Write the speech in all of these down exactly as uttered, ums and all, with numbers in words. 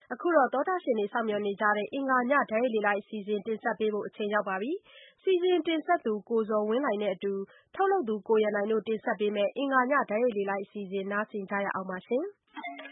အခုတော့သောတာရှင်တွေစောင့်မျှော်နေကြတဲ့အင်္ဂါညဓာတ်ရိုက်လေလိုက်အစီအစဉ်တင်ဆက်ပေးဖို့အချိန်ရောက်ပါပြီ။စီစဉ်တင်ဆက်သူကိုဇော်ဝင်းလှိုင်နဲ့အတူထုတ်လုပ်သူကိုရန်နိုင်တို့တင်ဆက်ပေးမယ့်အင်္ဂါညဓာတ်ရိုက်လေလိုက်အစီအစဉ်နားဆင်ကြရအောင်ပါရှင်။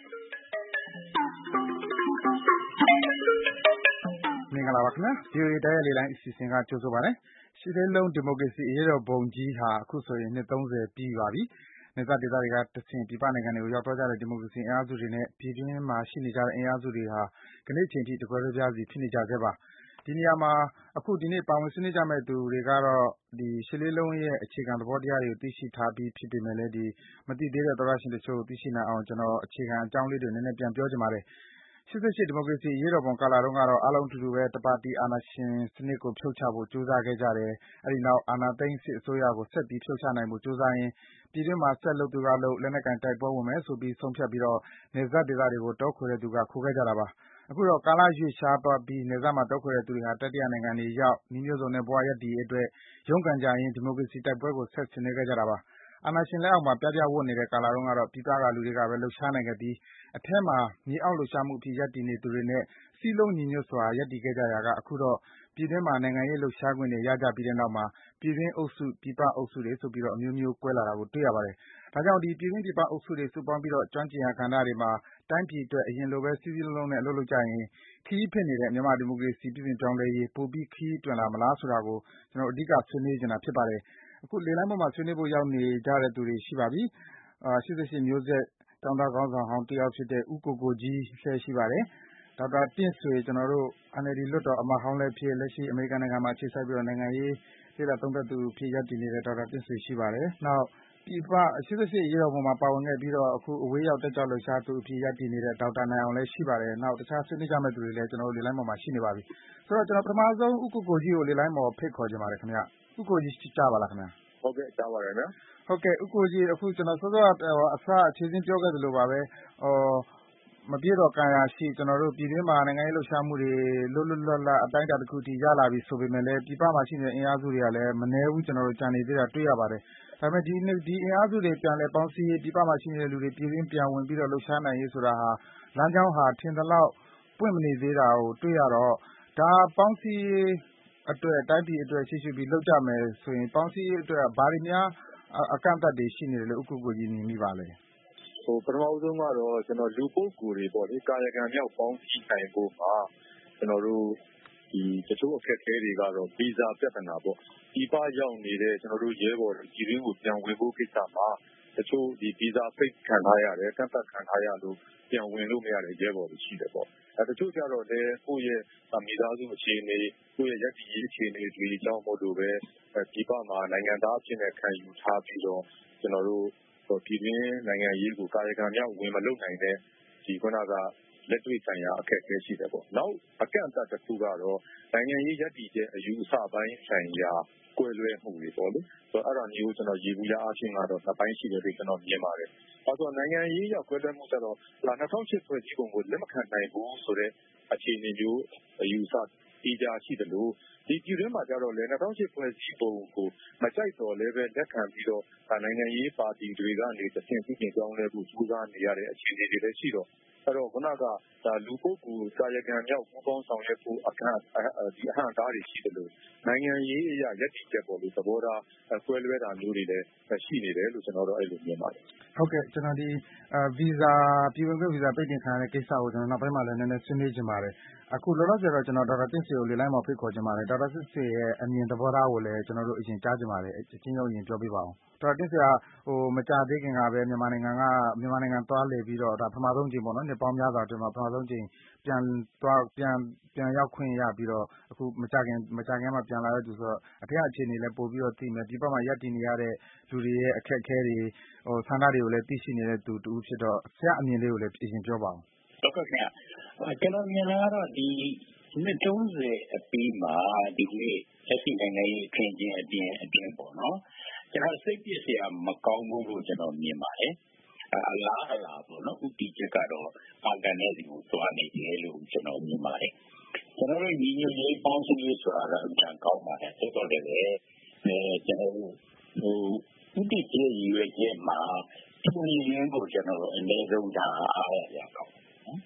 မင်္ဂလာပါခင်ဗျာ ဗီအိုအေဓာတ်ရိုက်လေလိုက်အစီအစဉ်ကကြိုဆိုပါရစေ။ရှစ်လေးလုံးဒီမိုကရေစီအရေးတော်ပုံကြီးဟာအခုဆိုရင်နှစ်သုံးဆယ်ပြည့်ပါပြီ။နယ်စပ်ဒေသတွေကတဆင့်ပြည်ပနိုင်ငံတွေကိုရောက်သွားကြတဲ့ဒီမိုကရေစီအင်အားစုတွေနဲ့ပြည်တွင်းမှာရှိနေကြတဲ့အင်အားစုတွေဟာကနေ့အချိန်ထိတကွဲတပြားစီဖြစ်နေကြဆဲပါ။ဒီနေရာမှာအခုဒီနေ့ပါဝင်ဆွေးနွေးကြမယ့်သူတွေကတော့ဒီရှစ်လေးလုံးရဲ့အခြေခံသဘောတရားတွေကိုသိရှိထားပြီးဖြစ်ပေမဲ့လည်းဒီမသိသေးတဲ့သောတရှင်တချို့သိရှိနိုင်အောင်ကျွန်တော်အခြေခံအကြောင်းလေးတွေနည်းနည်းပြန်ပြောချင်ပါတယ်။ရှစ်၈ဒီမိုကရေစီအရေးတော်ပုံကာလတုန်းကတော့အားလုံးအတူတူပဲတပါတီအာဏာရှင်စနစ်ကိုဖြုတ်ချဖို့ကြိုးစားခဲ့ကြတယ်။အဲဒီနောက်အာဏာသိမ်းစစ်အစိုးရကိုဆက်ပြီးဖြုတ်ချနိုင်ဖို့ကြိုးစားရင်းပြည်တွင်းမှာဆက်လုပ်သူကလုပ်လက်နက်ကိုင်တိုက်ပွဲဝင်မယ်ဆိုပြီးဆုံးဖြတ်ပြီးတော့နယ်စပ်ဒေသတွေကိုတောခွေတဲ့သူကခိုးခဲ့ကြတာပါ။အခုတော့ကာလရွေ့ရှားသွားပြီးနယ်စပ်မှာတောခွေတဲ့သူတွေဟာတတိယနိုင်ငံတွေရောက်နှီးမျိုးစုံနဲ့ဘဝရပ်တည်ရေးအတွက်ရုန်းကန်ကြရင်းဒီမိုကရေစီတိုက်ပွဲကိုဆက်ဆင်နွှဲခဲ့ကြတာပါ။အာဏာရှင်လက်အောက်မှာပြပြဝတ်နေတဲ့ကာလတုန်းကတော့ပြည်ပကလူတွေကပဲလှုပ်ရှားနိုင်ခဲ့ပြီးအထက်မှာမြေအောက်လှုပ်ရှားမှုအဖြစ်ရပ်တည်နေသူတွေနဲ့စည်းလုံးညီညွတ်စွာရပ်တည်ခဲ့ကြရာကအခုတော့ပြည်တွင်းမှာနိုင်ငံရေးလှုပ်ရှားခွင့်တွေရကြပြီးတဲ့နောက်မှာပြည်တွင်းအုပ်စုပြည်ပအုပ်စုတွေဆိုပြီးတော့အမျိုးမျိုးကွဲလာတာကိုတွေ့ရပါတယ်။ဒါကြောင့်ဒီပြည်တွင်းပြည်ပအုပ်စုတွေစုပေါင်းပြီးတော့ကျွမ်းကျင်ရာကဏ္ဍတွေမှာတိုင်းပြည်အတွက်အရင်လိုပဲစည်းစည်းလုံးလုံးနဲ့အလုပ်လုပ်ကြရင်ခရီးဖြစ်နေတဲ့မြန်မာဒီမိုကရေစီပြည်ပြင်ပြောင်းလဲရေးပိုပြီးခရီးတွင်လာမလားဆိုတာကိုကျွန်တော်အဓိကဆွေးနွေးချင်တာဖြစ်ပါတယ်။အခုလေလိုင်းပေါ်မှာဆွေးနွေးဖို့ရောက်နေကြတဲ့သူတွေရှိပါပြီ။အာရှစ်၈မျိုးဆက်တောင်တခေါင်းဆောင်ဟောင်းတယောက်ဖြစ်တဲ့ဦးကိုကိုကြီးလည်းရှိပါတယ်။ဒေါက်တာတင့်ဆွေကျွန်တော်တို့ N L D လွှတ်တော်အမတ်ဟောင်းလည်းဖြစ်လက်ရှိအမေရိကန်နိုင်ငံမှာအခြေစိုက်ပြီးတော့နိုင်ငံရေးလေ့လာသုံးသပ်သူဖြစ်ရပ်တည်နေတဲ့ဒေါက်တာတင့်ဆွေရှိပါတယ်။နောက်ပြည်ပရှစ်၈ရေတော်ပုံမှာပါဝင်ခဲ့ပြီးတော့အခုအဝေးရောက်တက်ကြွလှုပ်ရှားသူအဖြစ်ရပ်တည်နေတဲ့ဒေါက်တာနိုင်အောင်လည်းရှိပါတယ်။နောက်တခြားဆွေးနွေးကြမယ့်သူတွေလည်းကျွန်တော်တို့လေလိုင်းပေါ်မှာရှိနေပါပြီ။ဆိုတော့ကျွန်တော်ပထမဆုံးဦးကိုကိုကြီးကိုလေလိုင်းပေါ်ဖိတ်ခေါ်ချင်ပါတယ်ခင်ဗျ။ဦးကိုကြီးကြားပါလားခင်ဗျ။ဟုတ်ကဲ့ကြားပါတယ်နော်။ဟုတ်ကဲ့ဦးကိုကြီးအခုကျွန်တော်စောစောအစအခြေစင်းပြောခဲ့သလိုပါပဲဟောမပြည့်တော့ကံရရှိကျွန်တော်တို့ပြည်တွင်းမှာနိုင်ငံရေးလှုပ်ရှားမှုတွေလွတ်လွတ်လပ်လပ်အတိုင်းအတာတစ်ခုထိရလာပြီဆိုပေမဲ့လည်းပြည်ပမှာရှိနေတဲ့အင်အားစုတွေကလည်းမနှဲဘူးကျွန်တော်တို့ကြံနေသေးတာတွေ့ရပါတယ်။ဒါပေမဲ့ဒီဒီအင်အားစုတွေပြန်လဲပေါင်းစည်းရေးပြည်ပမှာရှိနေတဲ့လူတွေပြည်တွင်းပြန်ဝင်ပြီးတော့လှုပ်ရှားနိုင်ရေးဆိုတာဟာလမ်းကြောင်းဟာထင်သလောက်ပွင့်မနေသေးတာကိုတွေ့ရတော့ဒါပေါင်းစည်းရေးအတွက်တိုင်းပြည်အတွက်ရှိရှိပြီးလှုပ်ကြမယ်ဆိုရင်ပေါင်းစည်းရေးအတွက်ဘာတွေများအကန့်အသတ်တွေရှိနေတယ်လို့ဦးကိုကိုကြီးမြင်မိပါလဲ။ဟိုပထမဆုံးကတော့ကျွန်တော်လူပုဂ္ဂိုလ်တွေပေါ့လေကာယကံမြောက်ပေါင်းစည်းနိုင်ဖို့မှာကျွန်တော်တို့ဒီတချို့အခက်အခဲတွေကတော့ဗီဇာပြဿနာပေါ့ဒီပရောက်နေတဲ့ကျွန်တော်တို့ရဲဘော်တွေပြည်တွင်းကိုပြန်ဝင်ဖို့ကိစ္စမှာတချို့ဒီဗီဇာပိတ်ခံထားရတယ်ကန့်သတ်ခံထားရလို့ပြန်ဝင်လို့မရတဲ့ရဲဘော်တွေရှိတယ်ပေါ့အဲတချို့ကျတော့လည်းကိုယ့်ရဲ့မိသားစုအခြေအနေကိုယ့်ရဲ့ရည်ရည်အခြေအနေတွေအကြောင်းမို့လို့ပဲဒီပမှာနိုင်ငံသားအဖြစ်နဲ့ခံယူထားပြီးတော့ကျွန်တော်တို့ပြည်တွင်းနိုင်ငံရေးကိုကာယကံမြောက်ဝင်မလုပ်နိုင်တဲ့ဒီခုနကလက်တွေ့ဆိုင်ရာအခက်အခဲရှိတယ်ပေါ့နောက်အကန့်အသတ်တစ်ခုကတော့နိုင်ငံရေးရည်တည်ချက်အယူအဆပိုင်းဆိုင်ရာကွဲလွဲမှုတွေပေါ့လေဆိုတော့အဲ့ဒါမျိုးကျွန်တော်ရေဘူးရအချင်းကတော့နှစ်ပိုင်းရှိတယ်လို့ကျွန်တော်မြင်ပါတယ်အဲဆိုနိုင်ငံရေးရောက်ကွဲလွဲမှုဆိုတော့၂၀၀၈ဖွဲ့စည်းပုံကိုလက်မခံနိုင်ဘူးဆိုတဲ့အခြေအနေမျိုးအယူအဆတီးကြရှိတယ်လို့ဒီပြည်တွင်းမှာကြတော့လေ၂၀၀၈ဖွဲ့စည်းပုံကိုမကြိုက်တော့လည်းပဲလက်ခံပြီးတော့နိုင်ငံရေးပါတီတွေကနေတဆင့်ပြည်ပြင်ကြောင်းလဲဖို့စူးစမ်းနေရတဲ့အခြေအနေတွေလည်းရှိတော့အဲ့တော့ခုနကဒါလူပုဂ္ဂိုလ်ကာယကံမြောက်ပူးပေါင်းဆောင်ရွက်ဖို့အခန့်ဒီအဟန့်အတားတွေရှိတယ်လို့နိုင်ငံရေးအရာရည်တည်ချက်ပေါ်လို့သဘောထားကွဲလွဲတာမျိုးတွေလည်းရှိနေတယ်လို့ကျွန်တော်တို့အဲ့လိုမြင်ပါတယ်ဟုတ်ကဲ့ကျွန်တော်ဒီဗီဇာပြည်ဝင်ခွင့်ဗီဇာပိတ်ပင်ခံရတဲ့ကိစ္စကိုကျွန်တော်နောက်ပိုင်းမှာလည်းနည်းနည်းဆွေးနွေးချင်ပါတယ်အခုလောလောဆယ်တော့ကျွန်တော်ဒေါက်တာတင့်ဆွေကိုလေလိုင်းမှာဖိတ်ခေါ်ချင်ပါတယ်ဒေါက်တာတင့်ဆွေရဲ့အမြင်သဘောထားကိုလည်းကျွန်တော်တို့အရင်ကြားချင်ပါတယ်အချင်းချင်းအရင်ပြောပြပါအောင်ဒေါက်တာတင့်ဆွေကဟိုမကြသေးခင်ကပဲမြန်မာနိုင်ငံကမြန်မာနိုင်ငံသွားလည်ပြီးတော့ဒါပထမဆုံးကြိမ်ပေါ့နော်နှစ်ပေါင်းများစွာအတွင်းမှာပထမဆုံးကြိမ်ပြန်သွားပြန်ပြန်ရောက်ခွင့်ရပြီးတော့အခုမကြခင်မကြခင်မှာပြန်လာတဲ့သူဆိုတော့အထက်အခြေအနေလည်းပို့ပြီးတော့သိမယ်ဒီဘက်မှာရပ်တည်နေရတဲ့လူတွေရဲ့အခက်အခဲတွေဟိုဆန္ဒတွေကိုလည်းသိရှိနေတဲ့သူတူဖြစ်တော့ဆရာအမြင်လေးကိုလည်းအရင်ပြောပါအောင်ဟုတ်ကဲ့ခင်ဗျကျွန်တော်မြင်လာတော့ဒီနှစ်သုံးဆယ်အပြီးမှာဒီနေ့လက်ရှိနိုင်ငံရေးအခင်းချင်းအပြင်အပြင်ပေါ့နော်ကျွန်တော်စိတ်ပြည့်စရာမကောင်းဘူးလို့ကျွန်တော်မြင်ပါတယ်အလားအလာပေါ့နော်ဥတီချက်ကတော့အာဂန်နဲ့ဒီကိုသွားနေတယ်လို့ကျွန်တော်မြင်ပါတယ်ကျွန်တော်တို့ညီညွတ်ရေးပေါင်းစည်းရေးဆိုတာတော့အမှန်ကောင်းပါတယ်တော်တော်လည်းပဲအဲကျွန်တော်တို့ဟိုဥတီချက်ရည်ရွယ်ချက်မှာဒီလိုရင်းကိုကျွန်တော်တို့အနည်းဆုံးဒါအားရရကောင်းတယ်နော်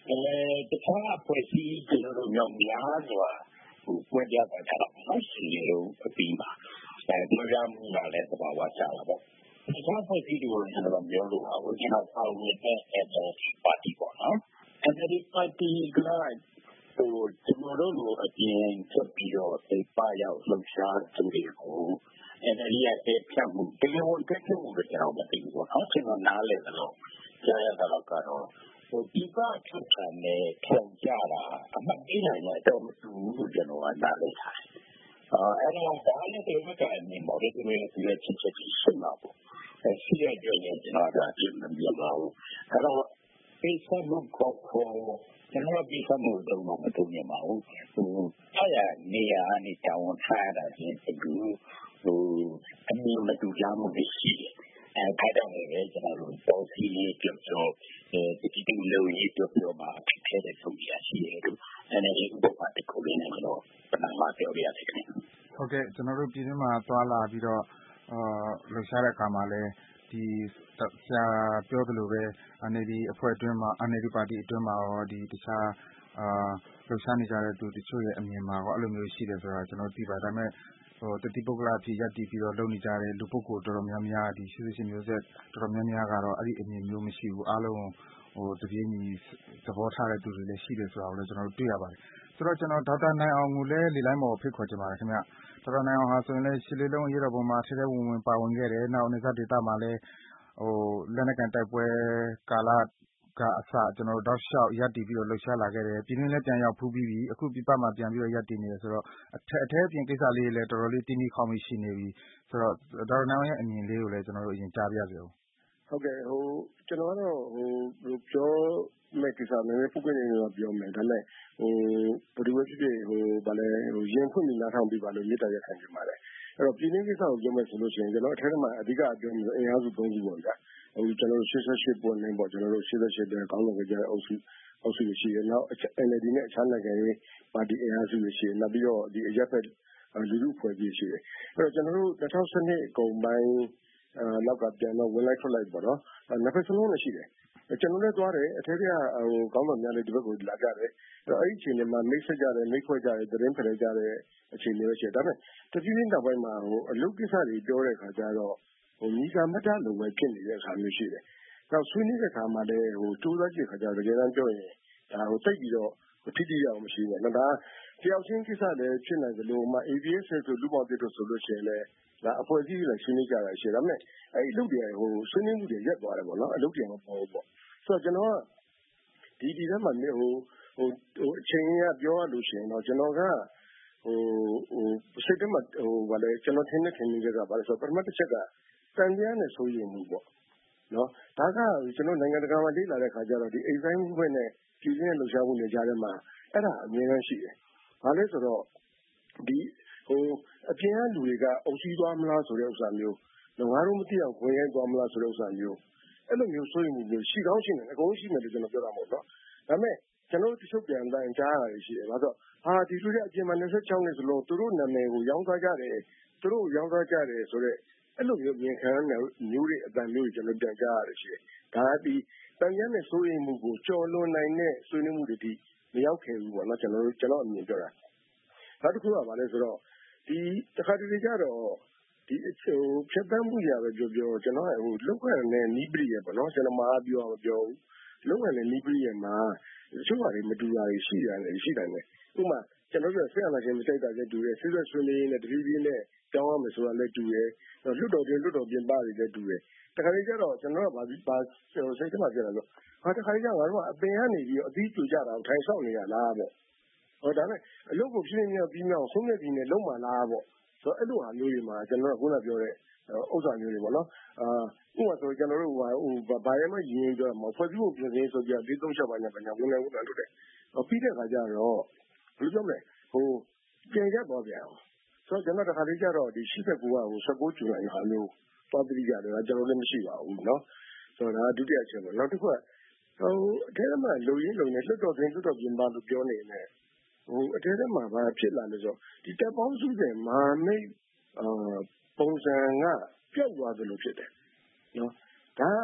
တခြားအဖွဲ့အစည်းကျွန်တော်တို့မြောက်များစွာဟိုပွဲကြတာတော့မရှိလို့အပြီးမှာအဲပြောရမှုကလည်းသဘာဝကျတာပေါ့တခြားဖွဲ့စည်းတွေကိုကျွန်တော်ပြောလို့ပါဘူးကျွန်တော်ပါဝင်တဲ့ အန်အယ်လ်ဒီ ပါတီပေါ့နော် အန်အယ်လ်ဒီ ပါတီကဟိုကျွန်တော်တို့လိုအပြင်ချက်ပြီးတော့စိတ်ပါရောက်လှုပ်ရှားသူတွေကို အန်အယ်လ်ဒီ ရဲ့ဖြတ်မှုတရားဝင်ဖြတ်မှုတွေကျွန်တော်မသိဘူးပေါ့နော်ကျွန်တော်နားလည်တယ်လို့ကြားရတာကတော့ဟိုဒီကထုတ်ခံနဲ့ထောင်ကြတာအမှတ်ပေးနိုင်တော့မတူဘူးလို့ကျွန်တော်ကနားလည်ထားတယ်အဲ့တော့ဒါလည်းဒီဘက်ကနေမော်ဒယ်တွေပြည့်ချစ်ချစ်ရှိမှာပေါ့အဲရှိရကြရင်ကျွန်တော်ကဒီမပြောပါဘူးအဲ့တော့ပိတ်ဆက်မှုခေါ်ခေါ်ကျွန်တော်ပိတ်ဆက်မှုတော့မတုံ့ပြန်ပါဘူးဟိုအဲ့ရနေရာနဲ့တောင်းထားတာချင်းတူဟိုအမြင်မတူကြမှုရှိတယ်အဲဒါတော့လည်းကျွန်တော်တို့ပေါ်စီပြောပြောအဲဒီဒီလိုရေးပြောပြောမှာဖြစ်ခဲ့တဲ့ဆုံးဖြတ်ရှိတယ်လို့အဲဒီဥပမာတစ်ခုလေးနဲ့တော့ပထမပြောပြရတယ်ခင်ဗျဟုတ်ကဲ့ကျွန်တော်တို့ပြည်တွင်းမှာသွားလာပြီးတော့အာလှူရှားတဲ့အခါမှာလည်းဒီဆရာပြောသလိုပဲ အန်အယ်လ်ဒီ အဖွဲ့အတွင်းမှာ အန်အယ်လ်ဒီ ပါတီအတွင်းမှာရောဒီတခြားအာလှူရှားနေကြတဲ့သူတချို့ရဲ့အမြင်မှာရောအဲ့လိုမျိုးရှိတယ်ဆိုတာကျွန်တော်သိပါတယ်ဒါပေမဲ့ဟိုတတိပုဂ္ဂလအဖြစ်ရပ်တည်ပြီးတော့လုပ်နေကြတဲ့လူပုဂ္ဂိုလ်တော်တော်များများဒီရှေ့ရှေ့မျိုးဆက်တော်တော်များများကတော့အဲ့ဒီအမြင်မျိုးမရှိဘူးအားလုံးဟိုတပြေးညီသဘောထားတဲ့သူတွေလည်းရှိတယ်ဆိုတာကိုလည်းကျွန်တော်တို့တွေ့ရပါတယ်ဆိုတော့ကျွန်တော်ဒေါက်တာနိုင်အောင်ကိုလည်းလေလိုင်းပေါ်ဖိတ်ခေါ်ချင်ပါတယ်ခင်ဗျဒေါက်တာနိုင်အောင်ဟာဆိုရင်လည်းရှစ်လေးလုံးအရေးတော်ပုံမှာထဲထဲဝင်ဝင်ပါဝင်ခဲ့တယ်နောက်နေစားဒေတာမှာလည်းဟိုလက်နက်ကန်တိုက်ပွဲကာလကအစကျွန်တော်တို့တောက်လျှောက်ရပ်တည်ပြီးတော့လှုပ်ရှားလာခဲ့တယ်ပြည်တွင်းလည်းပြန်ရောက်ဖူးပြီးပြီအခုပြပမှာပြန်ပြီးတော့ရပ်တည်နေတယ်ဆိုတော့အထက်အထက်ပြင်ကိစ္စလေးတွေလည်းတော်တော်လေးတင်းပြီးခေါင်းပြီးရှိနေပြီဆိုတော့ဒေါက်တာနိုင်အောင်ရဲ့အမြင်လေးကိုလည်းကျွန်တော်တို့အရင်ကြားပြရစီအောင်ဟုတ်ကဲ့ဟိုကျွန်တော်ကတော့ဟိုပြောမဲ့ကိစ္စနည်းနည်းပုဂ္ဂိုလ်နေတော့ပြောမယ်ဒါပေမဲ့ဟိုဘယ်လိုပဲဖြစ်ဖြစ်ဟိုဗာလဲဟိုရင်ဖွင့်ပြီးနားထောင်ပြီးပါလို့မြေတားရခံကြပါတယ်အဲ့တော့ပြည်တွင်းကိစ္စကိုပြောမယ်ဆိုလို့ရှိရင်ကျွန်တော်အထက်ထဲမှာအဓိကပြောမယ်ဆိုအင်အားစုသုံးစုပေါ့ဗျာဟိုကျွန်တော်တို့ရှစ်ဆယ့်ရှစ်ပွင့်နေပေါ့ကျွန်တော်တို့ရှစ်ဆယ့်ရှစ်တဲ့ကောင်းတဲ့ကြတဲ့အုပ်စုအုပ်စုရှိတယ်နောက် အန်အယ်လ်ဒီ နဲ့အခြားနိုင်ငံရေးပါတီအင်အားစုတွေရှိတယ်နောက်ပြီးတော့ဒီအရက်ဖက်လူလူဖွဲ့ပြီးရှိတယ်အဲ့တော့ကျွန်တော်တို့၂၀၁၂အကုန်ပိုင်းအဲနောက်ကပြန်တော့ဝင်လိုက်ထွက်လိုက်ပေါ့နော်နှစ်ဖက်စလုံးနဲ့ရှိတယ်ကျွန်တော်လည်းသွားတယ်အထက်ကဟိုကောင်းတော်များလေးဒီဘက်ကိုလာကြတယ်အဲ့ဒီအချိန်မှာမိတ်ဆက်ကြတယ်မိတ်ဖွဲ့ကြတယ်သတင်းဖလှယ်ကြတဲ့အခြေအနေပဲရှိတယ်ဒါပေမဲ့တတိယနောက်ပိုင်းမှာဟိုအလုပ်ကိစ္စတွေပြောတဲ့အခါကျတော့ဟိုညီကမတလုံးပဲဖြစ်နေတဲ့အခါမျိုးရှိတယ်နောက်ဆွေးနွေးတဲ့အခါမှာလည်းဟိုစူးစမ်းကြည့်ခါကျတော့တကယ်တမ်းပြောရင်ဒါဟိုတိတ်ပြီးတော့ထိတိရအောင်မရှိဘူးပေါ့နော်ဒါတယောက်ချင်းကိစ္စလည်းဖြစ်နိုင်သလိုမှ အေ ဘီ အက်စ် ဆိုလူပေါင်းတိတို့ဆိုလို့ရှိရင်လည်းဒါအဖွဲ့အစည်းတွေဆွေးနွေးကြတာရှိတယ်ဒါပေမဲ့အဲ့ဒီအလုပ်တွေဟိုဆွေးနွေးမှုတွေရက်သွားတယ်ပေါ့နော်အလုပ်တွေမပေါ်ဘူးပေါ့ဆိုတော့ကျွန်တော်ကဒီဒီထဲမှာဟိုဟိုဟိုအချိန်ကပြောရလို့ရှိရင်တော့ကျွန်တော်ကဟိုဟိုစိတ်ထဲမှာဟိုဗာလဲကျွန်တော်ထင်တဲ့ထင်မြင်ချက်ကဗာလဲဆိုတော့ပထမတစ်ချက်ကတန်ကြားနဲ့ဆိုရင်မှုပေါ့နော်ဒါကကျွန်တော်နိုင်ငံတကာမှာလေ့လာတဲ့ခါကျတော့ဒီ exam movement နဲ့ပြည်တွင်းလှုပ်ရှားမှုတွေကြားထဲမှာအဲ့ဒါအမြင်တမ်းရှိတယ်ဘာလဲဆိုတော့ဒီဟိုအပြင်ကလူတွေကအုပ်စီးသွားမလားဆိုတဲ့ဥစ္စာမျိုးငါတို့မသိအောင်ဝင်ရိုက်သွားမလားဆိုတဲ့ဥစ္စာမျိုးအဲ့လိုမျိုးဆိုရင်မျိုးရှိကောင်းရှိနေအကုန်ရှိမယ်လို့ကျွန်တော်ပြောတာမဟုတ်တော့ဒါပေမဲ့ကျွန်တော်တို့တချို့ပြန်တိုင်းကြားရတယ်ရှိတယ်ဘာလို့ဟာဒီလူတွေအပြင်မှာ၂၆နှစ်ဆိုလို့သူတို့နာမည်ကိုရောင်းသွားကြတယ်သူတို့ရောင်းသွားကြတယ်ဆိုတော့အဲ့လိုမျိုးပြင်ခံတဲ့မျိုးတွေအတန်မျိုးကျွန်တော်ပြန်ကြားရတယ်ရှိတယ်ဒါကဒီတန်ရမ်းနဲ့စိုးရိမ်မှုကိုကြော်လွန်နိုင်တဲ့ဆွေးနွေးမှုတွေဒီမရောက်ခဲ့ဘူးပေါ့နော်ကျွန်တော်တို့ကျွန်တော်အမြင်ပြောတာနောက်တစ်ခုကဘာလဲဆိုတော့ဒီတစ်ခါတလေကြတော့ဒီအချို့ဖြတ်တန်းမှုရပဲပြောပြောကျွန်တော်ဟိုလောက်ရတဲ့နီးပရိရပေါ့နော်ကျွန်တော်မအားပြောမပြောဘူးလောက်ရတဲ့နီးပရိရမှာတချို့ဟာတွေမတူတာရှိရတယ်ရှိတယ်နဲ့ဥပမာကျွန်တော်တို့ဆက်လာခြင်းမစိတ်တာလည်းတူတယ်ဆွေးဆွေးဆွေးနွေးနဲ့တတိပြင်းနဲ့ကြောင်းရမယ်ဆိုတာလည်းတူတယ်လွတ်တော်ပြင်လွတ်တော်ပြင်ပါတွေလည်းတူတယ်တခါတလေကျတော့ကျွန်တော်ကဘာဘာစိတ်ထဲမှာပြောတာဆိုဟာတခါတလေကျငါတို့ကအပင်ကနေပြီးအသီးကျကြတာထိုင်ဆောက်နေရလားပေါ့ဟောဒါနဲ့အလုပ်ကိုပြင်းပြင်းပြီးမြောက်ဆုံးဖြတ်ပြီးနဲ့လုံးမလားပေါ့ဆိုတော့အဲ့လိုဟာမျိုးတွေမှာကျွန်တော်ကခုနပြောတဲ့ဥစ္စာမျိုးတွေပေါ့နော်အာဥပမာဆိုကျွန်တော်တို့ဟိုဘာရဲမရင်းပြောမှာဖွဲ့စည်းဖို့ပြင်ဆင်ဆိုကြဒီသုံးချက်ပါညာပညာဝင်နေဝင်လာလို့တဲ့ပြီးတဲ့ခါကျတော့ဘယ်လိုပြောမလဲဟိုပြန်ရက်သွားပြန်အောင်ဆိုတော့ကျွန်တော်တခါလေးကျတော့ဒီရှစ်ကူကဟို၁၉ကျူလာဟာမျိုးသွားပြီးကြတယ်ကျွန်တော်လည်းမရှိပါဘူးနော်ဆိုတော့ဒါဒုတိယချက်ပေါ့နောက်တစ်ခုကဟိုအထဲမှာလုံရင်းလုံနေလွတ်တော်ပြင်လွတ်တော်ပြင်ပါလို့ပြောနေတယ်ဟိုအထဲထဲမှာဘာဖြစ်လာလဲဆိုတော့ဒီတပ်ပေါင်းစုတဲ့မာမိတ်အာပုံစံကပျောက်သွားသလိုဖြစ်တယ်နော်ဒါ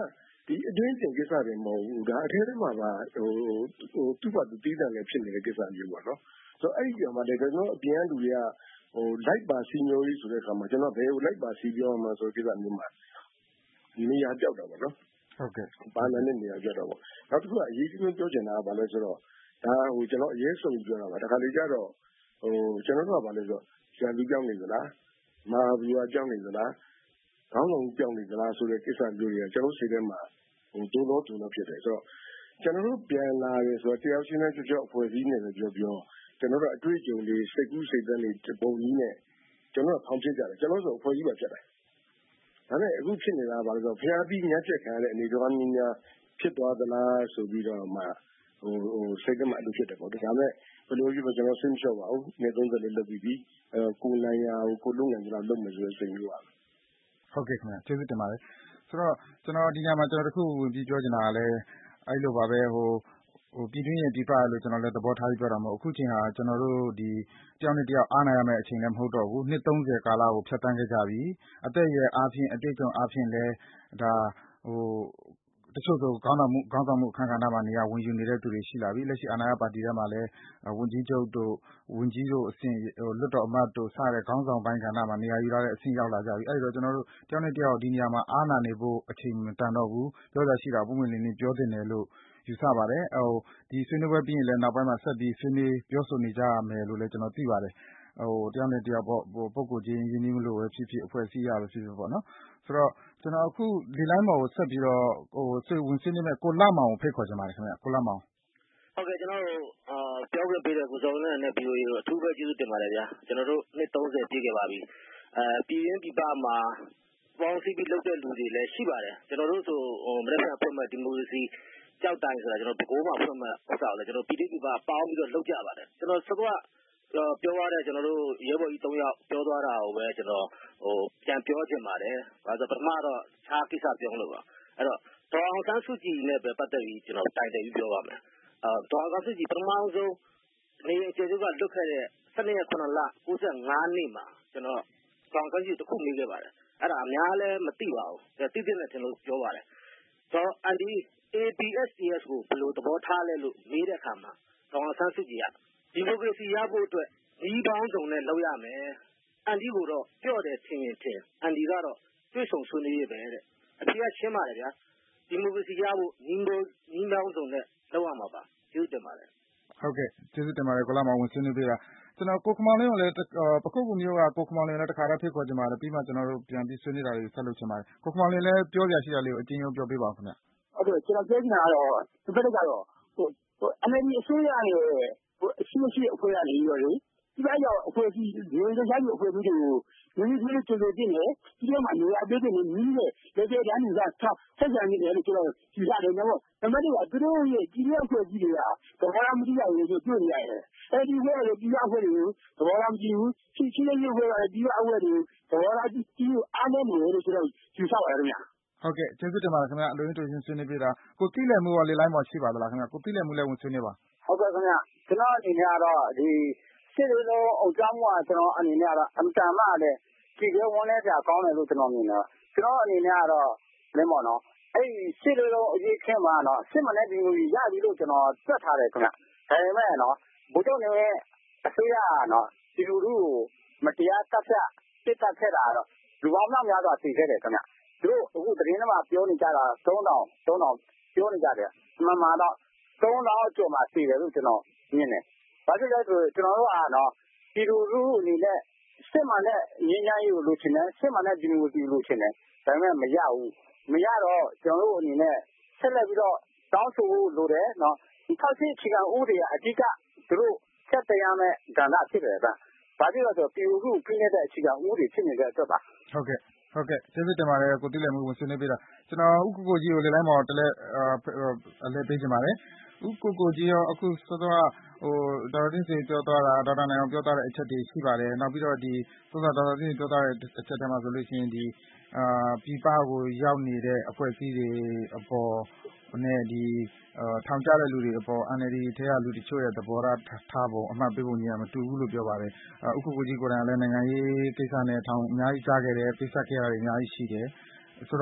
ဒီအတွင်းတင်ကိစ္စတွေမဟုတ်ဘူးဒါအထဲထဲမှာပါဟိုဟိုသူ့ဘာသူတည်တယ်လည်းဖြစ်နေတဲ့ကိစ္စမျိုးပေါ့နော်ဆိုတော့အဲ့ဒီကြောင့်မှလည်းကျွန်တော်အပြင်လူတွေကဟိုလိုက်ပါစီမျိုးကြီးဆိုတဲ့အခါမှာကျွန်တော်ဘယ်ကိုလိုက်ပါစီပြောမှာဆိုကိစ္စမျိုးမှာနေရာပြောက်တာပေါ့နော်ဟုတ်ကဲ့ဘာလဲနေရာပြောက်တော့ပေါ့နောက်တစ်ခုကအရေးကြီးဆုံးပြောချင်တာကဘာလဲဆိုတော့ဒါဟိုကျွန်တော်အရေးဆုံးပြောတာပါဒါခါလေးကြတော့ဟိုကျွန်တော်တို့ကဘာလဲဆိုတော့ဆရာလူပြောင်းနေသလားမာဗျူဟာပြောင်းနေသလားခေါင်းဆောင်ပြောင်းနေသလားဆိုတဲ့ကိစ္စမျိုးတွေကကျွန်တော်စိတ်ထဲမှာဟိုတိုးတော့တိုးတော့ဖြစ်တယ်ဆိုတော့ကျွန်တော်တို့ပြန်လာရဲဆိုတော့တယောက်ချင်းနဲ့ကြောက်ကြောက်အဖွဲ့အစည်းနဲ့ပြောပြောကျွန်တော်တို့အတွေ့အကြုံတွေစိတ်ကူးစိတ်သန်းတွေပုံကြီးနဲ့ကျွန်တော်ဖောင်ဖြစ်ကြတယ်ကျွန်တော်ဆိုအဖွဲ့ကြီးပဲဖြစ်တယ်ဒါနဲ့အခုဖြစ်နေတာကဘာလဲဆိုတော့ဖျားပြီးညက်ချက်ခံရတဲ့အနေတော်များများဖြစ်သွားသလားဆိုပြီးတော့မှဟိုဟိုစိတ်ကမှအလိုဖြစ်တယ်ပေါ့ဒါမဲ့ဘယ်လိုကြီးပဲကျွန်တော်စဉ်းချောပါအောင်နေသုံးသက်လေးလုပ်ပြီးပြီးအဲကိုနိုင်ရကိုလုံနိုင်ကြတာလုပ်မယ်ဆိုတဲ့စိတ်မျိုးပါဟုတ်ကဲ့ခင်ဗျာကျေးဇူးတင်ပါတယ်ဆိုတော့ကျွန်တော်ဒီညမှာကျွန်တော်တခုဝင်ပြီးပြောချင်တာကလည်းအဲ့လိုပါပဲဟိုဟိုပြည်တွင်းရင်ပြည်ပလို့ကျွန်တော်လည်းသဘောထားပြီးပြောတာမဟုတ်အခုချိန်ဟာကျွန်တော်တို့ဒီတယောက်နဲ့တယောက်အားနာရမယ့်အချိန်လည်းမဟုတ်တော့ဘူးနှစ်သုံးဆယ်ကာလကိုဖြတ်တန်းခဲ့ကြပြီအသက်အရွယ်အားဖြင့်အတွေ့အကြုံအားဖြင့်လည်းဒါဟိုတချို့ဆိုခေါင်းဆောင်မှုခေါင်းဆောင်မှုအခမ်းအနားမှာနေရာဝင်ယူနေတဲ့သူတွေရှိလာပြီလက်ရှိအာဏာရပါတီထဲမှာလည်းဝန်ကြီးချုပ်တို့ဝန်ကြီးတို့အဆင့်ဟိုလွတ်တော်အမတ်တို့စတဲ့ခေါင်းဆောင်ပိုင်းကဏ္ဍမှာနေရာယူရတဲ့အဆင့်ရောက်လာကြပြီအဲဒီတော့ကျွန်တော်တို့တယောက်နဲ့တယောက်ဒီနေရာမှာအားနာနေဖို့အချိန်မတန်တော့ဘူးပြောကြရှိတာပုံမှန်လင်းလင်းပြောတင်တယ်လို့ယူဆပါတယ်ဟိုဒီဆွေးနွေးပွဲပြီးရင်လည်းနောက်ပိုင်းမှာဆက်ပြီးဆွေးနွေးပြောဆိုနေကြရမယ်လို့လည်းကျွန်တော်သိပါတယ်ဟိုတယောက်နဲ့တယောက်ပေါ့ဟိုပုံကိုချင်းရင်းနှီးမလို့ပဲဖြစ်ဖြစ်အဖွဲ့အစည်းရပဲဖြစ်ဖြစ်ပေါ့နော်ဆိုတော့ကျွန်တော်အခုဒီလိုင်းမော်ကိုဆက်ပြီးတော့ဟိုဆွေးဝင်ဆွေးနွေးမဲ့ကိုလမောင်ကိုဖိတ်ခေါ်ချင်ပါတယ်ခင်ဗျကိုလမောင်ဟုတ်ကဲ့ကျွန်တော်တို့အာပြောခွင့်ပေးတဲ့ကိုစောနဲ့နဲ့ ဗီအိုအေ ကိုအထူးပဲကျေးဇူးတင်ပါတယ်ဗျာကျွန်တော်တို့နှစ်သုံးဆယ်ပြည့်ခဲ့ပါပြီအဲပြည်ရင်းပြည်ပမှာပေါင်းစည်းပြီးလုပ်တဲ့လူတွေလည်းရှိပါတယ်ကျွန်တော်တို့ဆိုဟိုမရက်ဖက်အဖွဲ့မှဒီမိုကရေစီကြောက်တိုင်ဆိုတာကျွန်တော်ဘကိုးမှာဖွဲ့မှဥစ္စာကိုလည်းကျွန်တော်ပြည်ပြည်ပပေါင်းပြီးတော့လုပ်ကြပါတယ်ကျွန်တော်စကွာပြောရတဲ့ကျွန်တော်တို့ရဲဘော်ကြီး၃ယောက်ပြောသွားတာကိုပဲကျွန်တော်ဟိုပြန်ပြောချင်ပါတယ်။ဘာလို့ပထမတော့ခြားကိစ္စပြောလို့ပါ။အဲ့တော့ဒေါ်အောင်ဆန်းစုကြည်နဲ့ပဲပတ်သက်ပြီးကျွန်တော်တိုင်တယ်ပြီးပြောပါမယ်။အာဒေါ်အောင်ဆန်းစုကြည်ပထမဆုံးနေအခြေချုပ်ကလွတ်ခဲ့တဲ့၁၂ရက်ခုနှစ်လ၉၅နှစ်မှာကျွန်တော်ဒေါ်အောင်ဆန်းစုကြည်တခုမေးခဲ့ပါတယ်။အဲ့ဒါအများလည်းမသိပါဘူး။တိတိနဲ့ထင်လို့ပြောပါတယ်။ဆိုတော့အန်ဒီ A B S E S ကိုဘယ်လိုသဘောထားလဲလို့မေးတဲ့အခါမှာဒေါ်အောင်ဆန်းစုကြည်ကဒီမိုကရေစီရဖို့အတွက်ဒီပေါင်းစုံနဲ့လုပ်ရမယ်အန်ဒီကိုတော့ပြော့တယ်ထင်ရင်ထင်အန်ဒီကတော့တွေ့ဆုံဆွေးနွေးရပဲတဲ့အဖေကရှင်းပါတယ်ဗျာဒီမိုကရေစီရဖို့ညီမိုညီပေါင်းစုံနဲ့လုပ်ရမှာပါကျေးဇူးတင်ပါတယ်ဟုတ်ကဲ့ကျေးဇူးတင်ပါတယ်ကိုလာမောင်ဝင်ဆွေးနွေးပေးတာကျွန်တော်ကိုခမောင်လေးကိုလည်းပခုတ်ကူမျိုးကကိုခမောင်လေးလည်းတခါတော့ဖိတ်ခေါ်ချင်ပါတယ်ပြီးမှကျွန်တော်တို့ပြန်ပြီးဆွေးနွေးတာတွေဆက်လုပ်ချင်ပါတယ်ကိုခမောင်လေးလည်းပြောပြရှိတာလေးကိုအကျဉ်းချုပ်ပြောပေးပါဦးခင်ဗျဟုတ်ကဲ့ကျွန်တော်ပြောချင်တာကတော့ဒီဘက်ကတော့ဟိုဟို N L D အစိုးရရဲ့ဟိုအရှိမရှိအဖွဲ့ကနေပြီးတော့လေဒီဘက်ရောက်အဖွဲ့အစည်းဒီလိုရှားပြီးအဖွဲ့အစည်းတွေကိုနည်းနည်းလေးကျေကျေတင်နေဒီလိုမှနေရာပေးတဲ့နည်းနဲ့လေတဲ့တန်းကဆက်ဆက်ဆံနေတယ်လို့ကျွန်တော်ယူဆတယ်နော်။ဒါမှမဟုတ်သူတို့ရဲ့ဒီလိုအဖွဲ့အစည်းတွေကသဘောထားမကြည့်ရဘူးလို့ပြောနေရတယ်။အဲဒီဘက်ရဲ့ဒီလိုအဖွဲ့တွေကိုသဘောထားမကြည့်ဘူး။ချင်းချင်းလေးအဖွဲ့ကဒီလိုအဖွဲ့တွေကိုသဘောထားကြည့်ပြီးအားနေတယ်လို့ကျွန်တော်ယူဆပါတယ်ခင်ဗျာ။ဟုတ်ကဲ့ကျေးဇူးတင်ပါတယ်ခင်ဗျာအလိုရင်းတူချင်းဆွေးနွေးပေးတာကိုတိလက်မှုကလေလိုင်းပေါ်ရှိပါသလားခင်ဗျာကိုတိလက်မှုလည်းဝင်ဆွေးနွေးပါဟုတ်ကဲ့ခင်ဗျာကျွန်တော်အနေနဲ့ကတော့ဒီစစ်လေးလုံးအုပ်ကြောင်းကကျွန်တော်အနေနဲ့ကတော့အမတန်မှလည်းကြည့်ရဝန်းလဲကြကောင်းတယ်လို့ကျွန်တော်မြင်တယ်ကျွန်တော်အနေနဲ့ကတော့လင်းပေါ့နော်အဲ့ဒီစစ်လေးလုံးအရေးခင်းမှာတော့စစ်မှန်တဲ့ဒီလိုရပြီလို့ကျွန်တော်တွက်ထားတယ်ခင်ဗျာဒါပေမဲ့နော်ဘုတို့နေအစိုးရကနော်ဒီလူလူကိုမတရားတပ်ဖြတ်စစ်တပ်ခဲ့တာတော့လူပေါင်းများစွာသိခဲ့တယ်ခင်ဗျာသူတို့အခုသတင်းထဲမှာပြောနေကြတာသုံးထောင်သုံးထောင်ပြောနေကြတယ်အမှန်မှန်တော့သုံးထောင်ကျော်မှသိတယ်လို့ကျွန်တော်မြင်တယ်ဘာဖြစ်လဲဆိုကျွန်တော်တို့အားနော်ဒီလူလူအနေနဲ့စစ်မှန်တဲ့ငြိမ်းချမ်းရေးကိုလိုချင်တယ်စစ်မှန်တဲ့ဒီမိုကရေစီလိုချင်တယ်ဒါပေမဲ့မရဘူးမရတော့ကျွန်တော်တို့အနေနဲ့ဆက်လက်ပြီးတော့တောင်းဆိုဖို့လိုတယ်နော်ဒီထောက်ချင်းအခြေခံဥပဒေကအဓိကသူတို့ဆက်တရားမဲ့ကဏ္ဍဖြစ်တယ်ဗျဘာဖြစ်လဲဆိုတော့ပြည်သူ့ပြည်နေတဲ့အခြေခံဥပဒေဖြစ်နေတဲ့အတွက်ပါဟုတ်ကဲ့ဟုတ်ကဲ့ကျေးဇူးတင်ပါတယ်ကိုတိလက်မှုဝင်ဆွေးနွေးပေးတာကျွန်တော်ဥက္ကိုကိုကြီးကိုလေလိုင်းမှာတလဲအလဲပေးချင်ပါတယ်ဥက္ကိုကိုကြီးရောအခုစောစောကဟိုဒေါက်တာတင်စီပြောသွားတာဒေါက်တာနိုင်အောင်ပြောသွားတဲ့အချက်တွေရှိပါတယ်နောက်ပြီးတော့ဒီစောစောဒေါက်တာတင်စီပြောသွားတဲ့အချက်ထဲမှာဆိုလို့ရှိရင်ဒီအာပြည်ပကိုရောက်နေတဲ့အဖွဲ့အစည်းတွေအပေါ်နဲ့ဒီထောင်ကျတဲ့လူတွေအပေါ် N L D ထဲကလူတချို့ရဲ့သဘောထားထားပုံအမှတ်ပေးပုံကြီးကမတူဘူးလို့ပြောပါတယ်။ဥက္ကိုကိုကြီးကိုယ်တိုင်လည်းနိုင်ငံရေးကိစ္စနဲ့ထောင်အများကြီးကြားခဲ့တယ်၊ပိတ်ဆက်ခဲ့ရတာတွေအများကြီးရှိတယ်။ဆိုတော့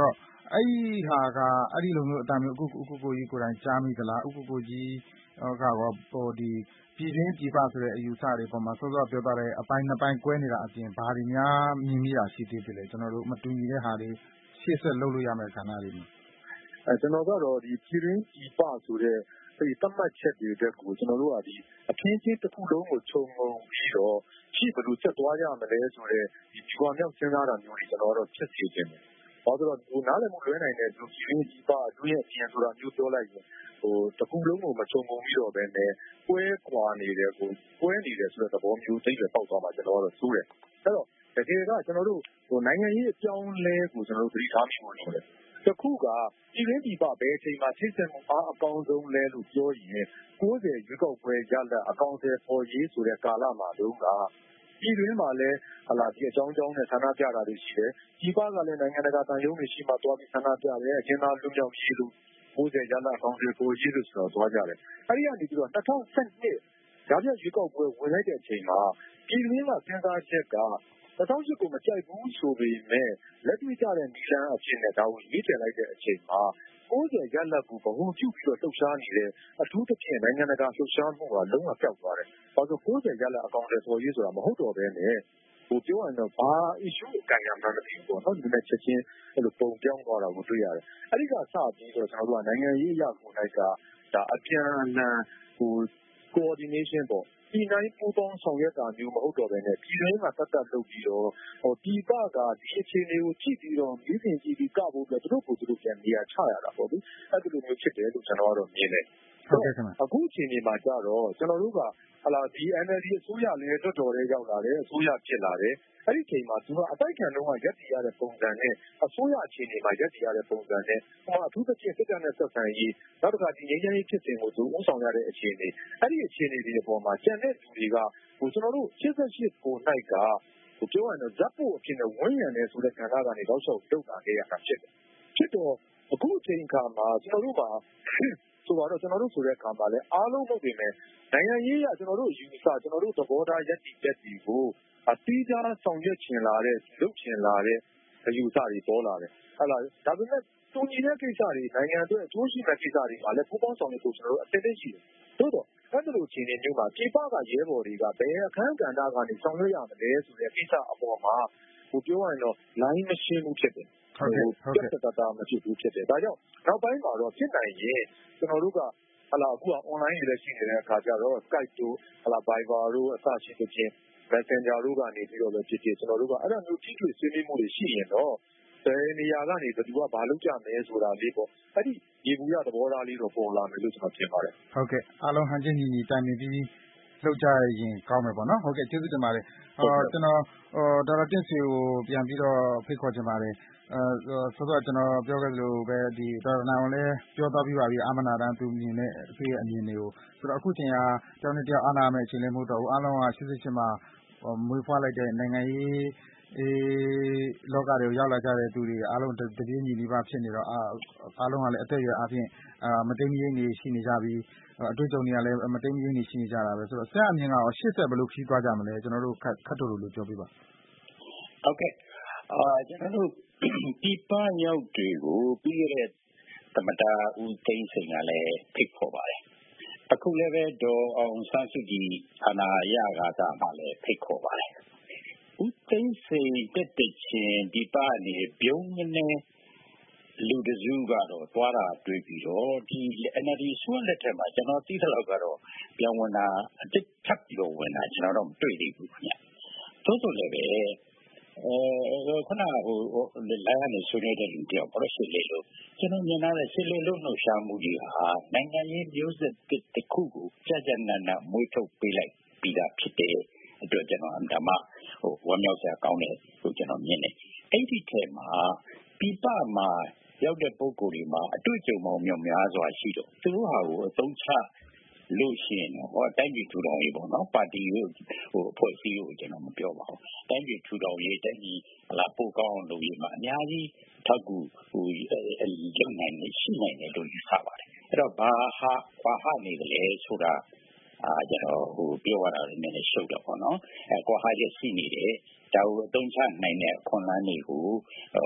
အဲ့ဒီဟာကအဲ့ဒီလိုမျိုးအတမျိုးအခုအခုကိုကြီးကိုယ်တိုင်ကြားမိသလားအခုကိုကြီးကတော့ဟိုဒီပြည်တွင်းပြည်ပဆိုတဲ့အယူဆတွေပေါ်မှာစောစောပြောသွားတဲ့အပိုင်းနှစ်ပိုင်းကွဲနေတာအပြင်ဘာတွေများမြင်မိတာရှိသေးတယ်လဲကျွန်တော်တို့မတူညီတဲ့ဟာတွေရှေ့ဆက်လုပ်လို့ရမယ့်ကဏ္ဍတွေမှာအဲကျွန်တော်ကတော့ဒီပြည်တွင်းပြည်ပဆိုတဲ့ဒီသတ်မှတ်ချက်တွေတက်ကိုကျွန်တော်တို့ကဒီအခင်းချင်းတစ်ခုလုံးကိုခြုံငုံပြီးတော့ရှိဘယ်လိုဆက်သွားကြမလဲဆိုတဲ့ဒီဒီကွာမြောက်စဉ်းစားတာမျိုးတွေကျွန်တော်တို့ဖြစ်စေချင်တယ်။ဘာလို့လဲဆိုတော့ဟိုနားလည်မှုလွဲနိုင်တဲ့ဒီပြည်တွင်းပြည်ပအတွင်းရဲ့အပြင်ဆိုတာမျိုးပြောလိုက်ရင်ဟိုတစ်ခုလုံးကိုမခြုံငုံပြီးတော့ပဲနဲ့ကွဲကွာနေတယ်ကိုကွဲနေတယ်ဆိုတဲ့သဘောမျိုးသိတယ်ပေါက်သွားမှကျွန်တော်တို့စိုးတယ်။အဲ့တော့တကယ်ကကျွန်တော်တို့ဟိုနိုင်ငံရေးအကြောင်းလဲကိုကျွန်တော်တို့သတိထားမိဖို့လိုတယ်။တစ်ခုကပြည်တွင်းပြည်ပဘယ်အချိန်မှာထိစက်မှုအားအကောင်းဆုံးလဲလို့ပြောရင်ကိုးဆယ်ရွေးကောက်ပွဲရလဒ်အကောင့်တွေပေါ်ရေးဆိုတဲ့ကာလမှာတော့ကပြည်တွင်းမှာလည်းဟလာဒီအကြောင်းကြောင်းနဲ့ဆန္ဒပြတာတွေရှိတယ်။ပြည်ပကလည်းနိုင်ငံတကာတန်ယုံတွေရှိမှတွားပြီးဆန္ဒပြတယ်။အကျဉ်းသားလူမျိုးရေးလို့ကိုးဆယ်ရလဒ်အကောင့်တွေပေါ်ရေးလို့ဆိုတော့တွားကြတယ်။အဲဒီကနေပြီးတော့၂၀၁၂ရာပြရွေးကောက်ပွဲဝင်လိုက်တဲ့အချိန်မှာပြည်တွင်းကစဉ်းစားချက်က၂၀၀၈ကိုမကြိုက်ဘူးဆိုပေမဲ့လက်တွေ့ကျတဲ့နီလန်းအဖြစ်နဲ့ဒါကိုရွေးချယ်လိုက်တဲ့အချိန်မှာကိုးဆယ်ရလဒ်ကိုဘဝပြုပြီးတော့လှုပ်ရှားနေတဲ့အထူးသဖြင့်နိုင်ငံတကာလှုပ်ရှားမှုကလုံးဝပျောက်သွားတယ်။ဘာလို့ကိုးဆယ်ရလဒ်အကောင့်တွေပေါ်ရေးဆိုတာမဟုတ်တော့ဘဲနဲ့ဟိုပြောရရင်တော့ဘာ issue အကန့်အမှန်မသိဘူးပေါ့နော်ဒီနေ့ချက်ချင်းအဲ့လိုပုံပြောင်းသွားတာကိုတွေ့ရတယ်။အဲ့ဒီကစပြီးတော့ကျွန်တော်တို့ကနိုင်ငံရေးအရာကိုလိုက်ကဒါအပြန်အလှန်ဟို coordination ပေါ့ဒီနိုင်ပူပေါင်းဆောင်ရွက်တာမျိုးမဟုတ်တော့ဘဲနဲ့ပြည်တွင်းမှာတတ်တတ်လုပ်ပြီးတော့ဟိုပြည်ပကဒီအခြေအနေကိုကြည့်ပြီးတော့မြင်းစင်ကြည့်ပြီးကဖို့အတွက်သူတို့ကိုသူတို့ပြန်နေရာချရတာပေါ့ဗျအဲ့ဒီလိုမျိုးဖြစ်တယ်လို့ကျွန်တော်ကတော့မြင်တယ်ဟုတ်ကဲ့ခင်ဗျအခုအချိန်ဒီမှာကြတော့ကျွန်တော်တို့ကဟလာဒီ N L D အစိုးရလည်းတော်တော်လေးရောက်လာတယ်အစိုးရဖြစ်လာတယ်အဲ့ဒီချိန်မှာသူကအတိုက်ခံတော့ရက်တည်ရတဲ့ပုံစံနဲ့အစိုးရအခြေအနေမှာရက်တည်ရတဲ့ပုံစံနဲ့ဟိုအထူးသဖြင့်စစ်တပ်နဲ့ဆက်ဆံရေးနောက်တစ်ခါဒီငြိမ်းချမ်းရေးဖြစ်စဉ်ကိုသူဥဆောင်ရတဲ့အခြေအနေအဲ့ဒီအခြေအနေတွေအပေါ်မှာကျန်တဲ့လူတွေကဟိုကျွန်တော်တို့ရှစ်ဆက်ရှစ်ကို၌ကဟိုပြောရရင်ဇက်ဖို့အဖြစ်နဲ့ဝန်းရံနေဆိုတဲ့ခန္ဓာကနေတော့ဆောက်တုတ်တာခဲ့ရတာဖြစ်တယ်ဖြစ်တော့အခုအချိန်ခါမှာကျွန်တော်တို့ကဆိုတော့ကျွန်တော်တို့ဆိုတဲ့အခါမှာလည်းအားလုံးလုပ်နေမယ်နိုင်ငံရေးကကျွန်တော်တို့ယူဆကျွန်တော်တို့သဘောထားရက်တည်ချက်တွေကိုအတိအကျဆောင်ရွက်ချင်လာတဲ့လုပ်ချင်လာတဲ့အယူဆတွေပေါ်လာတယ်ဟုတ်လားဒါပေမဲ့တူညီတဲ့ကိစ္စတွေနိုင်ငံအတွက်အကျိုးရှိတဲ့ကိစ္စတွေမှာလည်းပူးပေါင်းဆောင်ရွက်ဖို့ကျွန်တော်တို့အသင့်တရှိတယ်သို့တော့အဲ့ဒီလိုအခြေအနေမျိုးမှာပြည်ပကရဲဘော်တွေကဘယ်အခန်းကဏ္ဍကနေဆောင်ရွက်ရမလဲဆိုတဲ့ကိစ္စအပေါ်မှာဟိုပြောရရင်တော့ line မရှင်းဘူးဖြစ်တယ်ဟုတ်ကဲ့ဟုတ်ကဲ့တတမဖြစ်ဘူးဖြစ်တယ်ဒါကြောင့်နောက်ပိုင်းမှာတော့ဖြစ်နိုင်ရင်ကျွန်တော်တို့ကဟလာအခုက online တွေလည်းရှိနေတဲ့အခါကျတော့ Skype တို့ဟလာ Viber တို့အစရှိသဖြင့် Messenger တို့ကနေပြီးတော့လည်းဖြစ်ဖြစ်ကျွန်တော်တို့ကအဲ့ဒါမျိုးကြီးထွေးဆွေးနွေးမှုတွေရှိရင်တော့ဘယ်နေရာကနေဘယ်သူကဘာလုပ်ကြမလဲဆိုတာလေးပေါ့အဲ့ဒီဒီဘူးရသဘောထားလေးတော့ပေါ်လာမယ်လို့ကျွန်တော်ထင်ပါတယ်ဟုတ်ကဲ့အားလုံးဟန်ချင်းညီညီတိုင်ပင်ပြီးလောက်ကြရင်ကောင်းမယ်ပေါ့နော်ဟုတ်ကဲ့ကျေးဇူးတင်ပါတယ်အော်ကျွန်တော်ဟိုဒေါက်တာတင့်ဆွေကိုပြန်ပြီးတော့ဖိတ်ခေါ်ချင်ပါတယ်အဲဆိုတော့ကျွန်တော်ပြောခဲ့သလိုပဲဒီဒေါက်တာနိုင်အောင်လည်းပြောသွားပြီးပါပြီအာမနာတန်းသူမြင်တဲ့သူ့ရဲ့အမြင်တွေကိုဆိုတော့အခုချိန်ကတောင်းနေတယောက်အာနာမဲ့အချိန်လေးမဟုတ်တော့ဘူးအားလုံးကရှစ်စစ်ချင်းမှာမွေးဖွားလိုက်တဲ့နိုင်ငံရေးအေးလောကတွေကိုရောက်လာကြတဲ့သူတွေအားလုံးတပြေးညီနီးပါးဖြစ်နေတော့အားလုံးကလည်းအသက်အရွယ်အပြင်အာမတိမ်မရိပ်နေရှိနေကြပြီးအတွေ့အကြုံတွေကလည်းမတိမ်မရိပ်နေရှိနေကြတာပဲဆိုတော့ဆရာအမြင်ကရောရှေ့ဆက်ဘယ်လိုခီးသွားကြမလဲကျွန်တော်တို့ခတ်ခတ်တူလို့ပြောပြပါဟုတ်ကဲ့အာကျွန်တော်တို့ဒီပရောက်တွေကိုပြီးရတဲ့သမတာဦးသိန်းစိန်ကလည်းဖိတ်ခေါ်ပါတယ်အခုလည်းပဲဒေါ်အောင်ဆန်းစုကြည်အာဏာရကတာမှလည်းဖိတ်ခေါ်ပါတယ်ဦးသိန်းစိန်တက်တက်ချင်းဒီပနေပြုံးနေလူတစုကတော့သွားတာတွေ့ပြီးတော့ဒီ N L D ဆွမ်းလက်ထက်မှာကျွန်တော်သိသလောက်ကတော့ပြောင်းဝင်တာအစ်ထပ်ပြီးတော့ဝင်တာကျွန်တော်တော့မတွေ့သေးဘူးခင်ဗျသို့ဆိုလည်းပဲအဲခုနကဟိုလိုင်းကနေဆွေးနွေးတဲ့လူတယောက်ဘာလို့ရှိလေလို့ကျွန်တော်မြင်လာတဲ့ရှစ်လေးလုံးနှုတ်ရှာမှုတွေဟာနိုင်ငံရေးမျိုးဆက်တစ်ခုကိုကြာကြာနာနာမွေးထုတ်ပေးလိုက်ပြီးတာဖြစ်တဲ့အတွက်ကျွန်တော်အမှန်မှဟိုဝမ်းမြောက်စရာကောင်းတယ်လို့ကျွန်တော်မြင်တယ်အဲ့ဒီထဲမှာပြပမှာရောက်တဲ့ပုံကိုယ်တွေမှာအတွေ့အကြုံပေါင်းများများစွာရှိတော့သူတို့ဟာကိုအသုံးချလို့ရှိရင်ဟောတိုင်းပြည်ထူထောင်ရေးပေါ့နော်ပါတီကိုဟိုအဖွဲ့အစည်းကိုကျွန်တော်မပြောပါဘူးတိုင်းပြည်ထူထောင်ရေးတိုင်းပြည်ဟလာပို့ကောင်းလုပ်ရေးမှာအများကြီးထောက်ကူဟိုလုံနိုင်နေရှိနိုင်တယ်လို့ယူဆပါတယ်အဲ့တော့ဘာဟာဘာဟာနေတယ်ဆိုတာအာကျွန်တော်ဟိုပြောရတာလည်းနည်းနည်းရှုပ်တော့ပေါ့နော်အဲကွာဟာချက်ရှိနေတယ်ဒါကိုအသုံးချနိုင်တဲ့ခွန်လန်းတွေကို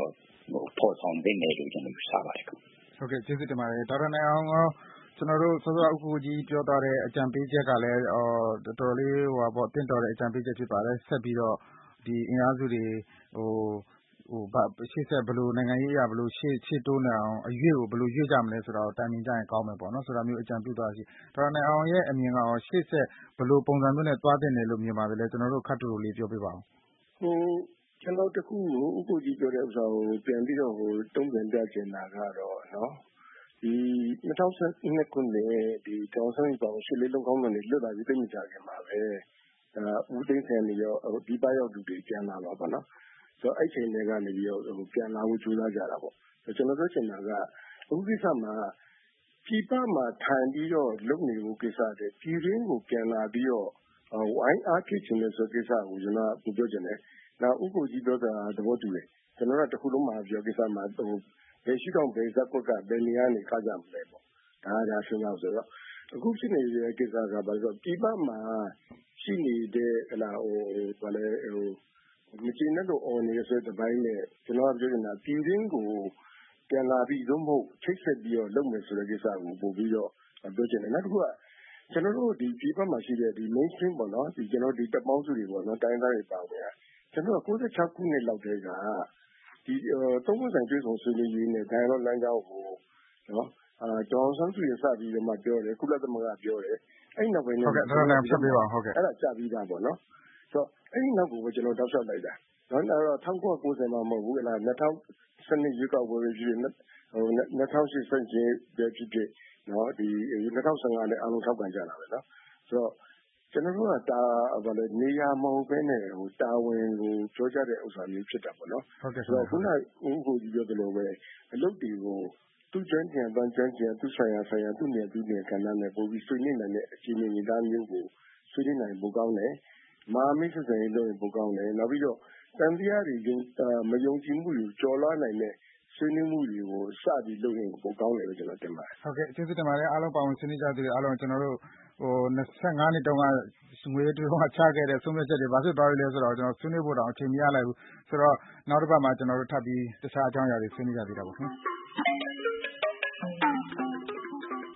ဖော်ဆောင်သင့်တယ်လို့ကျွန်တော်ယူဆပါတယ်ခင်ဗျဟုတ်ကဲ့ကျေးဇူးတင်ပါတယ်ဒေါက်တာနိုင်အောင်ရောကျွန်တော်တို့စောစောဥက္ကိုကြီးပြောသွားတဲ့အကြံပေးချက်ကလည်းတော်တော်လေးဟိုပါပေါ့တင့်တော်တဲ့အကြံပေးချက်ဖြစ်ပါတယ်ဆက်ပြီးတော့ဒီအင်အားစုတွေဟိုဟိုဘာရှေ့ဆက်ဘယ်လိုနိုင်ငံရေးအရဘယ်လိုရှေ့ရှေ့တိုးနေအောင်အရွေ့ကိုဘယ်လိုရွေ့ကြမလဲဆိုတော့တိုင်ပင်ကြရင်ကောင်းမယ်ပေါ့နော်ဆိုတာမျိုးအကြံပြုသွားရှိဒေါက်တာနိုင်အောင်ရဲ့အမြင်ကရောရှေ့ဆက်ဘယ်လိုပုံစံမျိုးနဲ့သွားတင်တယ်လို့မြင်ပါသလဲကျွန်တော်တို့ခတ်တူလေးပြောပြပါဦးဟိုကျွန်တော်တခုကိုဥက္ကိုကြီးပြောတဲ့ဥစ္စာကိုပြန်ပြီးတော့ဟိုတုံ့ပြန်ပြချင်တာကတော့နော်ဒီ၂၀၁၂ခုနှစ်ဒီတောင်ဆိုင်ပေါင်းရှစ်လေးလုံးကောင်းတယ်လွတ်လာပြီးသိမကြခင်ပါပဲဒါဦးသိန်းဆန်နေရောဒီပရောက်သူတွေပြန်လာပါပေါ့နော်ဆိုတော့အဲ့ချိန်တွေကနေပြီးတော့ပြန်လာဖို့ကြိုးစားကြတာပေါ့ကျွန်တော်တို့ချင်တာကအခုကိစ္စမှာပြည်ပမှာထိုင်ပြီးတော့လုပ်နေဖို့ကိစ္စတဲ့ပြည်ရင်းကိုပြန်လာပြီးတော့ဝိုင်းအားဖြစ်ခြင်းဆိုကိစ္စကိုကျွန်တော်ကိုပြောချင်တယ်နောက်ဥက္ကိုကြီးပြောတာသဘောတူတယ်ကျွန်တော်ကတခုလုံးမှာပြောကိစ္စမှာဟိုဘယ်ရှိတော့ဘယ်ဇက်ကွက်ကဘယ်နေရာနေခါကြမလဲပေါ့ဒါဒါရှင်းအောင်ဆိုတော့အခုဖြစ်နေတဲ့ကိစ္စကဘာလို့ပြည်ပမှာရှိနေတဲ့ဟလာဟိုဘာလဲဟိုမကျင်းတဲ့အော်နေဆိုတဲ့ဘိုင်းနဲ့ကျွန်တော်ပြောနေတာပြည်ရင်းကိုပြန်လာပြီးသို့မဟုတ်ချိတ်ဆက်ပြီးတော့လုပ်မယ်ဆိုတဲ့ကိစ္စကိုပို့ပြီးတော့ပြောချင်တယ်နောက်တစ်ခုကကျွန်တော်တို့ဒီပြည်ပမှာရှိတဲ့ဒီ mainstream ပေါ့နော်ဒီကျွန်တော်ဒီတပ်ပေါင်းစုတွေပေါ့နော်တိုင်းသားတွေပါဝင်ကျွန်တော်၉၆ခုနှစ်လောက်တည်းကဒီသုံးခုဆိုင်ကျွေးဆောင်ဆွေးနွေးရေးနဲ့ဒိုင်လောလမ်းကြောင်းကိုနော်အာကျောင်းဆောင်စုရစပြီးတော့မှပြောတယ်ကုလသမဂ္ဂပြောတယ်အဲ့နောက်ပိုင်းဟုတ်ကဲ့တော်တော်ဆက်ပြီးပါဟုတ်ကဲ့အဲ့ဒါကြာပြီးသားပေါ့နော်ဆိုတော့အဲ့ဒီနောက်ကိုကျွန်တော်တောက်လျှောက်လိုက်တာနော်အဲ့တော့၁၉၉၀မှာမဟုတ်ဘူးလား၂၀၁၂ရွေးကောက်ပွဲဖြစ်ဟို၂၀၀၈စန့်ကျင်ပဲဖြစ်ဖြစ်နော်ဒီ၂၀၁၅နဲ့အားလုံးထောက်ခံကြတာပဲနော်ဆိုတော့ကျွန်တော်တို့ကတာဘာလဲနေရာမဟုတ်ဘဲနဲ့ဟိုတာဝန်ကိုပြောကြတဲ့ဥစ္စာမျိုးဖြစ်တာပေါ့နော်ဟုတ်ကဲ့ဆိုတော့ခုနဥက္ကိုကြီးပြောသလိုပဲအလုပ်တွေကိုသူ့ကျွမ်းကျင်ပန်းကျွမ်းကျင်သူ့ဆိုင်ရာဆိုင်ရာသူ့နေသူ့နေကဏ္ဍနဲ့ပို့ပြီးဆွေးနွေးနိုင်တဲ့အခြေအနေညီသားမျိုးကိုဆွေးနွေးနိုင်ပိုကောင်းတယ်မာမိတ်ဆက်ရေးလုပ်ရင်ပိုကောင်းတယ်နောက်ပြီးတော့တန်တရားတွေမယုံကြည်မှုတွေကျော်လွှားနိုင်တဲ့ဆွေးနွေးမှုတွေကိုစပြီးလုပ်ရင်ပိုကောင်းတယ်လို့ကျွန်တော်တင်ပါတယ်ဟုတ်ကဲ့ကျေးဇူးတင်ပါတယ်အားလုံးပါဝင်ဆွေးနွေးကြသူတွေအားလုံးကျွန်တော်တို့ဟို၂၅နှစ်တုန်းကငွေတွေတော့ချခဲ့တဲ့ဆုံးဖြတ်ချက်တွေဘာဖြစ်သွားပြီလဲဆိုတော့ကျွန်တော်ဆွေးနွေးဖို့တောင်အချိန်မရလိုက်ဘူးဆိုတော့နောက်တစ်ပတ်မှာကျွန်တော်တို့ထပ်ပြီးတခြားအကြောင်းအရာတွေဆွေးနွေးကြသေးတာပေါ့ခင်ဗျာ